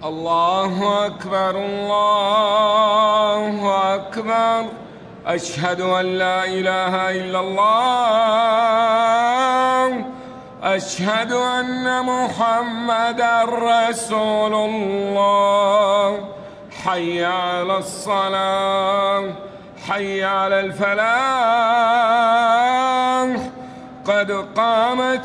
الله أكبر الله أكبر. أشهد أن لا إله إلا الله. أشهد أن محمدًا رسول الله. حي على الصلاة، حي على الفلاح، قد قامت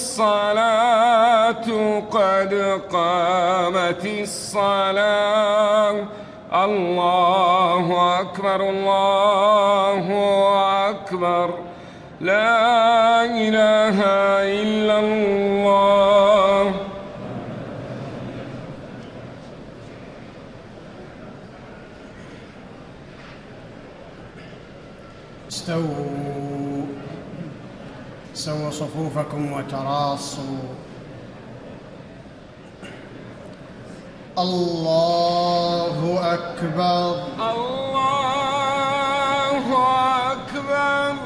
الصلاة، قد قامت الصلاة. الله أكبر الله أكبر. لا إله إلا الله. سووا صفوفكم وتراصوا. الله أكبر الله أكبر.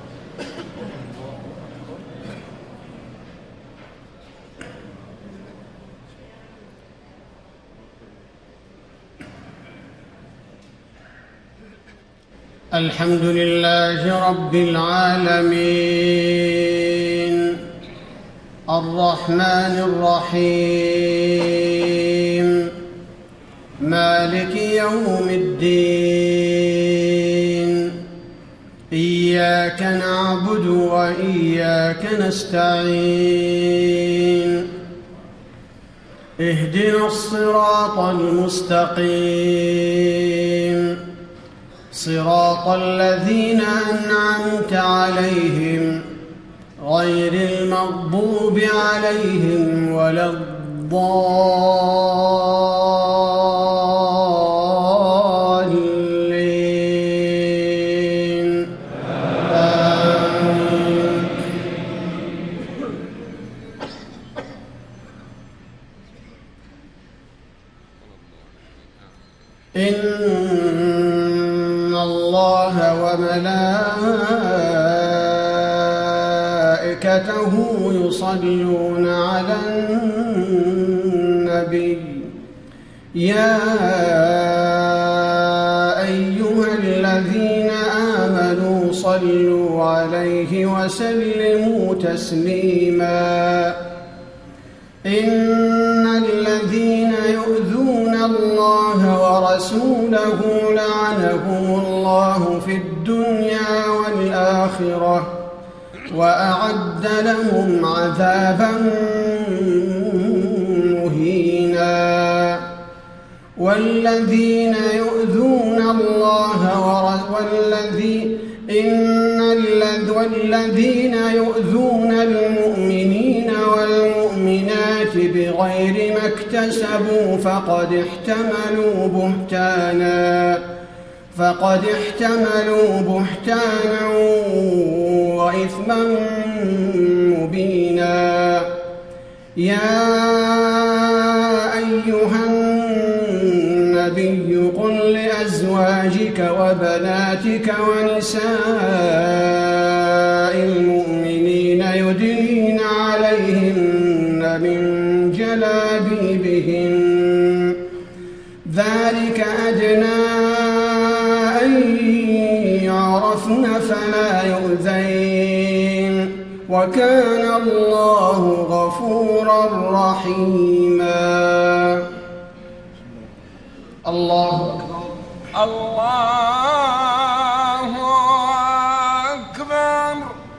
الحمد لله رب العالمين، الرحمن الرحيم، مالك يوم الدين. إياك نعبد وإياك نستعين. اهدنا الصراط المستقيم، صراط الذين أنعمت عليهم غير المغضوب عليهم ولا الضالين. آمين. إن الله وملائكته يصلون على النبي. يا أيها الذين آمنوا صلوا عليه وسلموا تسليما. إن الذين يؤذون الله ورسوله لعنهم الله في الدنيا والآخرة وأعد لهم عذابا مهينا. والذين يؤذون الله والذين يؤذون المؤمنين والمؤمنات بغير ما اكتسبوا فقد احتملوا بهتانا وإثما مبينا. يا أيها النبي قل لأزواجك وبناتك ونساء المؤمنين يدنين عليهن من جلابيبهن، ذلك أدنى أن يعرفن فلا يؤذين، وكان الله غفورا رحيما. الله أكبر الله أكبر.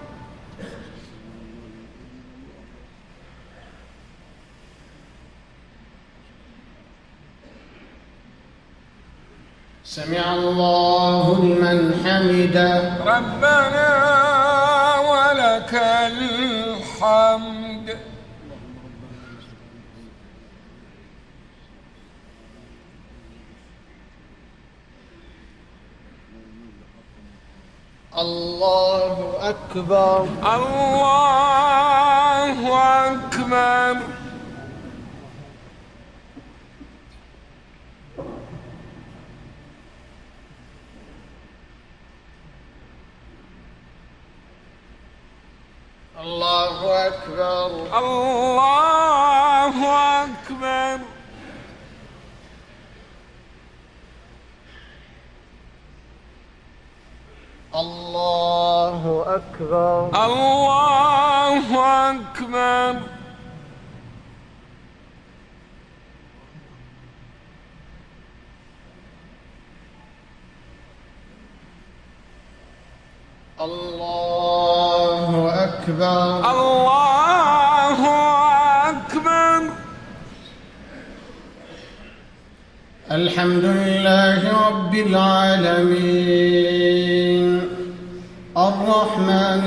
سمع الله لمن حمده. ربنا ولك الحمد. الله أكبر الله أكبر. الله أكبر الله أكبر. أكبر. الله أكبر. الله أكبر. الله أكبر. الحمد لله رب العالمين الرحمن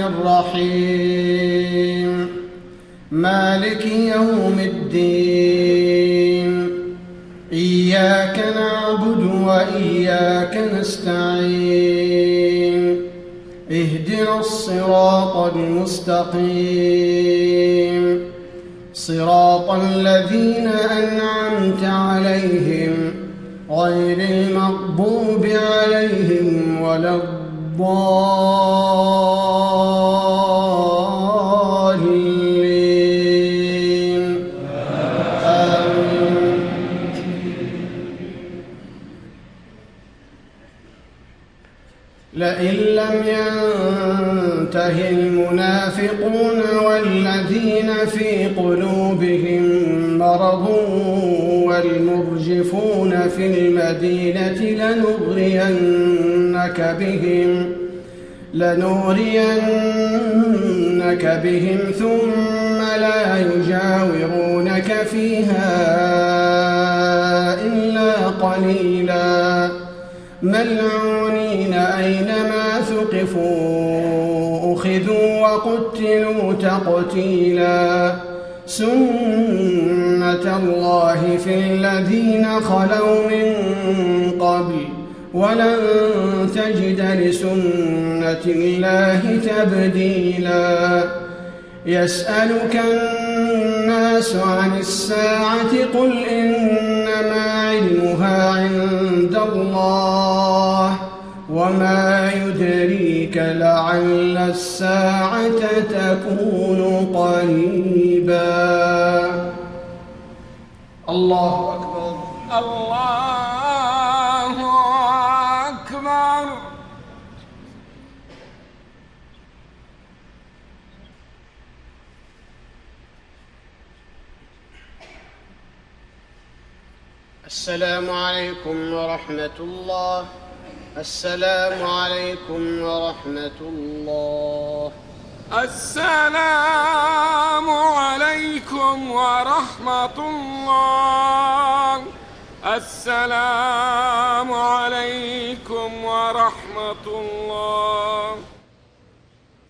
الرحيم مالك يوم الدين إياك نعبد وإياك نستعين اهدنا الصراط المستقيم صراط الذين أنعمت عليهم غير المغضوب عليهم ولا الضالين آمين. لئن لم ينته المنافقون والذين في قلوبهم مرض والمرجفون في المدينة لنغرينك بهم ثم لا يجاورونك فيها إلا قليلا ملعونين أينما ثقفوا أخذوا وقتلوا تقتيلا سنة الله في الذين خلوا من قبل ولن تجد لسنة الله تبديلا يسألك الناس عن الساعة قل إنما علمها عند الله وما يدريك لعل الساعة تكون قريبا. الله أكبر. الله أكبر. السلام عليكم ورحمة الله. السلام عليكم ورحمة الله. السلام عليكم ورحمة الله. السلام عليكم ورحمة الله.